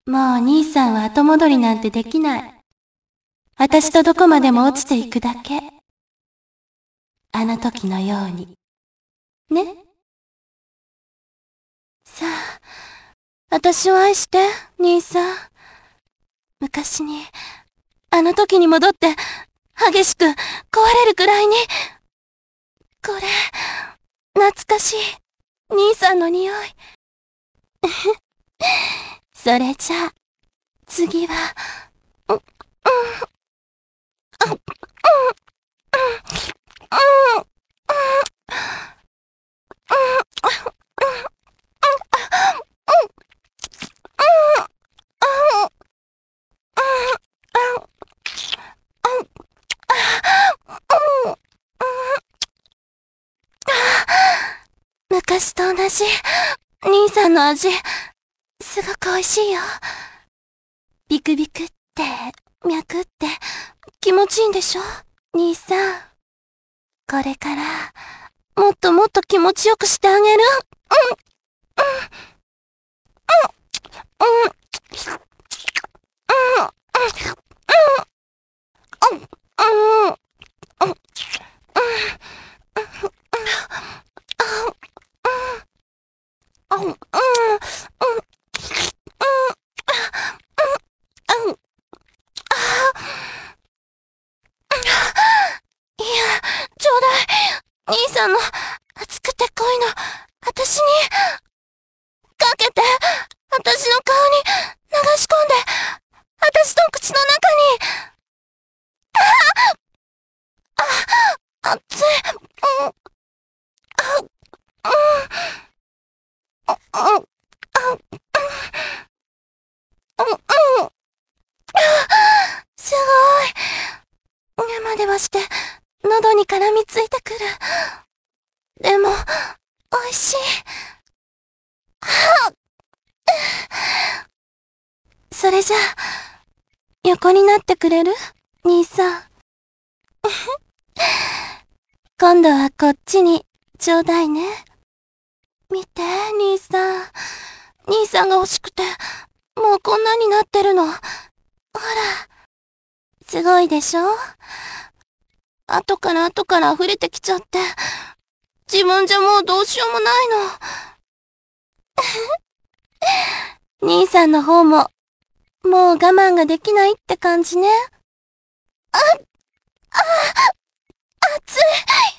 もう兄さんは後戻りなんてできない。私とどこまでも落ちていくだけ。あの時のように。ね。さあ、私を愛して、兄さん。昔に、あの時に戻って、激しく壊れるくらいに。これ、懐かしい、兄さんの匂い。それじゃあ、次は、うん、うん、うん、うん、うん、昔と同じ、兄さんの味、すごく美味しいよ。ビクビクって、脈って、気持ちいいんでしょ兄さん。これから、もっともっと気持ちよくしてあげる。うん、うん、うん、うん、うん、うん、うん、うん、うん、うん、うん、いや、ちょうだい。兄さんの熱くて濃いの、私に、かけて、私の顔に流し込んで、私の口の中に、熱い、うん、うん、うん、うん、うん、すごい。生ではして、喉に絡みついてくる。でも、美味しい。それじゃあ、横になってくれる兄さん。今度はこっちに、ちょうだいね。見て、兄さん。兄さんが欲しくて、もうこんなになってるの。ほら、すごいでしょ？後から後から溢れてきちゃって、自分じゃもうどうしようもないの。兄さんの方も、もう我慢ができないって感じね。あ、あ、熱い。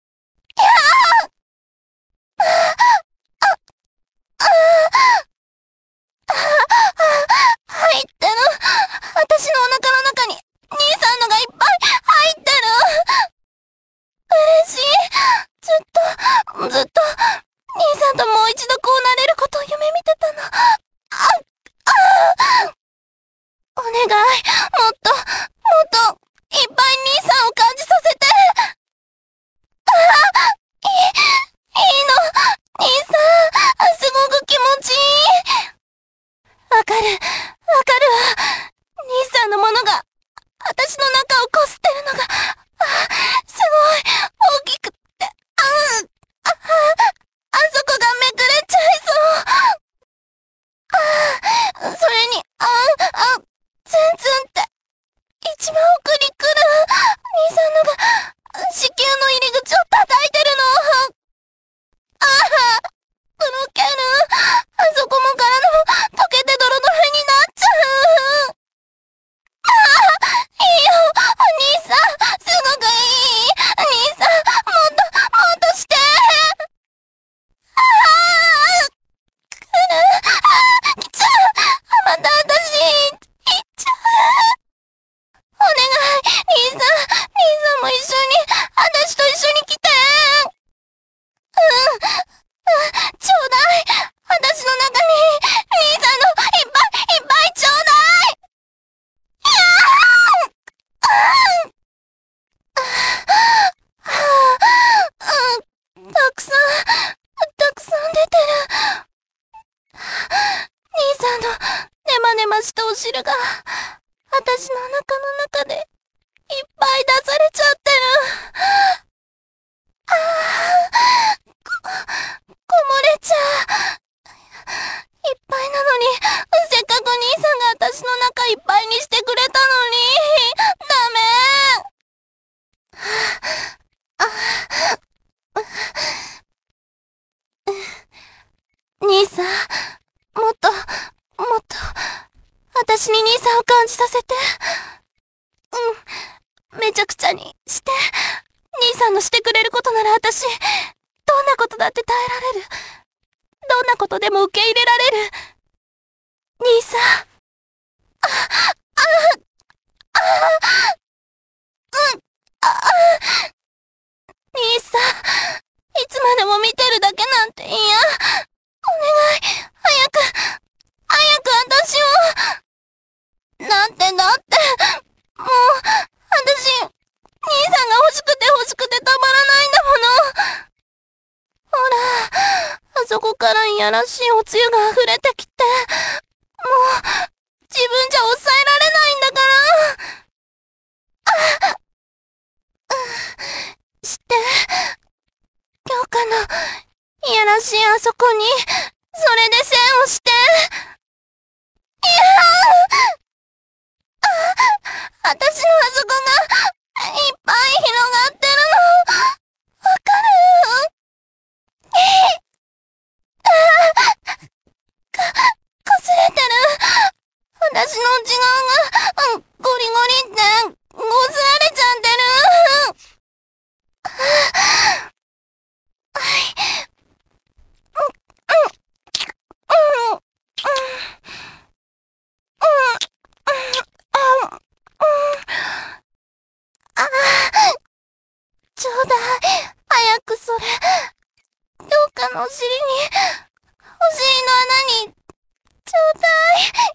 入ってる。私のお腹の中に、兄さんのがいっぱい入ってる。嬉しい。ずっと、ずっと、兄さんともう一度こうなれることを夢見てたの。お願い。もっと、もっと、いっぱい兄さんを感じさせて。いいの。兄さん、すごく気持ちいい。わかる、わかるわ。兄さんのものが、私の中をこすってるのが、すごい、大きくって、あそこがめくれちゃいそう。それに、ツンツンって、一番奥に来る、兄さんのが、子宮の入り口を叩いてるの。とろける。あそこも体も溶けてドロドロになっちゃう。いいよ、兄さん、すごくいい。兄さん、もっとして。来ちゃう。また私、行っちゃう。お願い、兄さん、兄さんも一緒に、私と一緒に来て。ちょうだい。私の中に、兄さんのいっぱいいっぱいちょうだい。いやー、たくさん、たくさん出てる。兄さんのネマネマしたお汁が、私の中の中でいっぱい出されちゃってる。こぼれちゃう。いっぱいなのに、せっかく兄さ私に兄さんを感じさせて。めちゃくちゃにして。兄さんのしてくれることなら私、どんなことだって耐えられる。どんなことでも受け入れられる。兄さん。兄さん、いつまでも見てるだけなんて嫌。お願い、早く私を。だって、もう、私、兄さんが欲しくてたまらないんだもの。ほら、あそこからいやらしいおつゆが溢れてきて、もう、自分じゃ抑えられないんだから。して、京香のいやらしいあそこに、それで線をして。いや私のあそこがいっぱい広がってるの、わかる？こすれてる。私の内側が、ゴリゴリって、こすられちゃってる。ちょうだい。早くそれ。京香のお尻に、お尻の穴に、ちょうだい。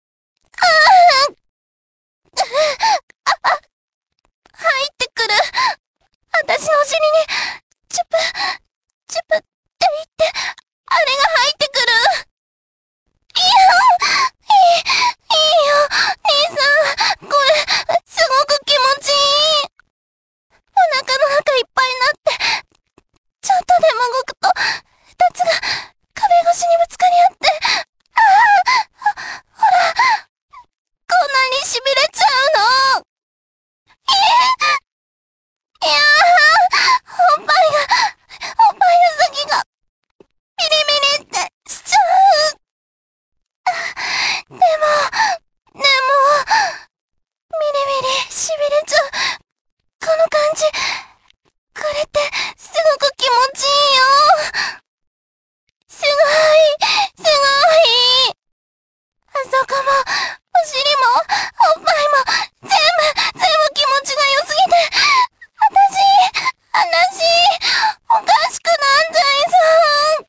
入ってくる。私のお尻に、チュプ、チュプって言って、あれが入ってくる。いいよ、兄さん。これ、すごく気持ちいい。お腹の中いっぱいになって、ちょっとでも動くと、二つが壁越しにぶつかり合って、ほら、こんなに痺れちゃうの。いやおっぱいの先が、ビリビリってしちゃう。でも、ミリミリ痺れちゃう。この感じ、これってすごく気持ちいいよ。すごい。あそこも、お尻も、おっぱいも、全部気持ちが良すぎて、話、おかしくなっちゃいそう。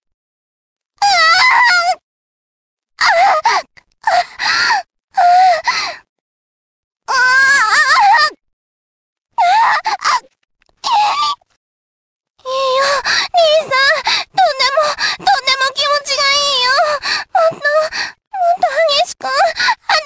いいよ、兄さん。とんでも気持ちがいいよ。もっと激しく、早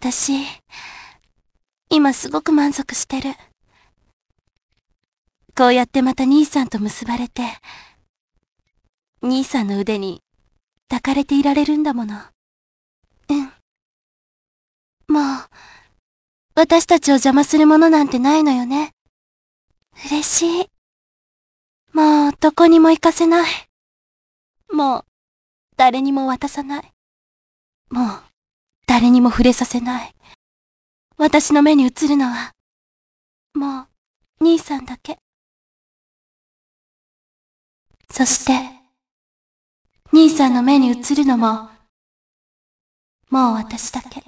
私、今すごく満足してる。こうやってまた兄さんと結ばれて、兄さんの腕に抱かれていられるんだもの。うん。もう、私たちを邪魔するものなんてないのよね。嬉しい。もうどこにも行かせない。もう誰にも渡さない。もう誰にも触れさせない。私の目に映るのは、もう兄さんだけ。そして、兄さんの目に映るのも、もう私だけ。